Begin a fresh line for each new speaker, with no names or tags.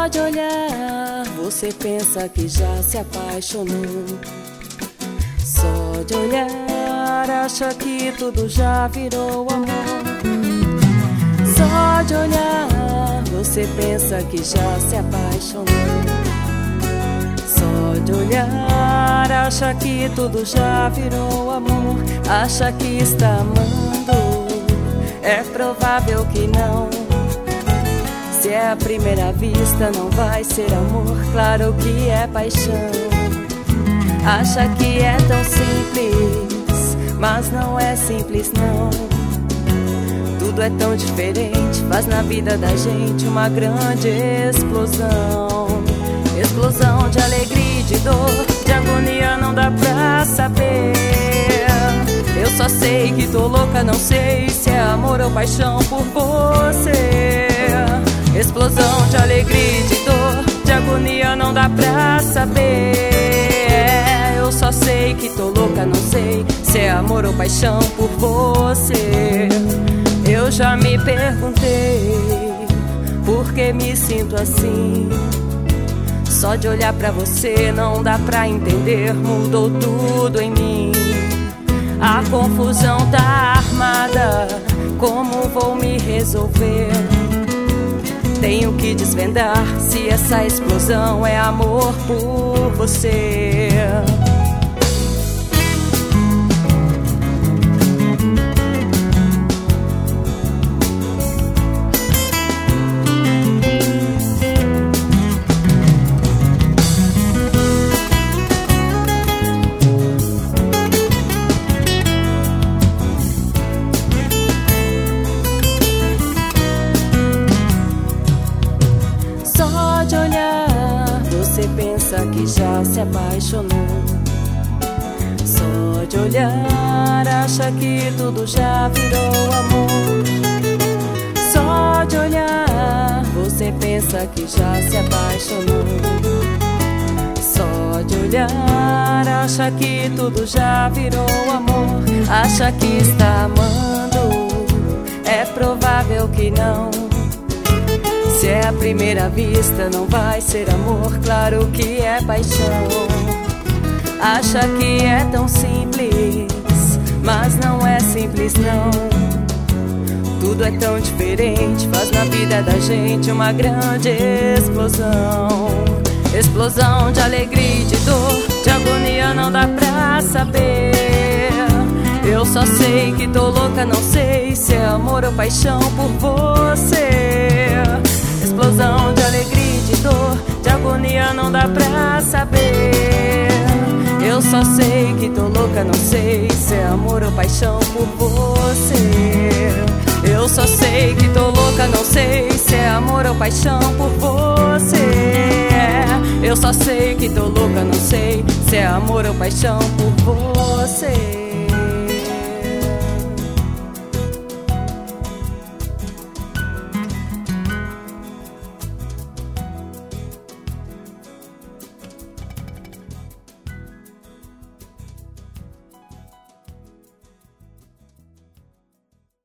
Só de olhar, você pensa que já se apaixonou. Só de olhar, acha que tudo já virou amor. Só de olhar, você pensa que já se apaixonou. Só de olhar, acha que tudo já virou amor. Acha que está amando, é provável que não. Se é a primeira vista, não vai ser amor, claro que é paixão. Acha que é tão simples, mas não é simples não. Tudo é tão diferente, faz na vida da gente uma grande explosão. Explosão de alegria e de dor, de agonia não dá pra saber. Eu só sei que tô louca, não sei se é amor ou paixão por você. Explosão de alegria e de dor, de agonia não dá pra saber. Eu só sei que tô louca, não sei se é amor ou paixão por você. Eu já me perguntei por que me sinto assim. Só de olhar pra você não dá pra entender, mudou tudo em mim. A confusão tá armada, como vou me resolver? Tenho que desvendar se essa explosão é amor por você. Só de olhar, você pensa que já se apaixonou. Só de olhar, acha que tudo já virou amor. Só de olhar, você pensa que já se apaixonou. Só de olhar, acha que tudo já virou amor. Acha que está amando, é provável que não. Se é a primeira vista, não vai ser amor, claro que é paixão. Acha que é tão simples, mas não é simples não. Tudo é tão diferente, faz na vida da gente uma grande explosão. Explosão de alegria e de dor, de agonia não dá pra saber. Eu só sei que tô louca, não sei se é amor ou paixão por você. Explosão de alegria e de dor, de agonia não dá pra saber. Eu só sei que tô louca, não sei se é amor ou paixão por você. Eu só sei que tô louca, não sei se é amor ou paixão por você. Eu só sei que tô louca, não sei se é amor ou paixão por você.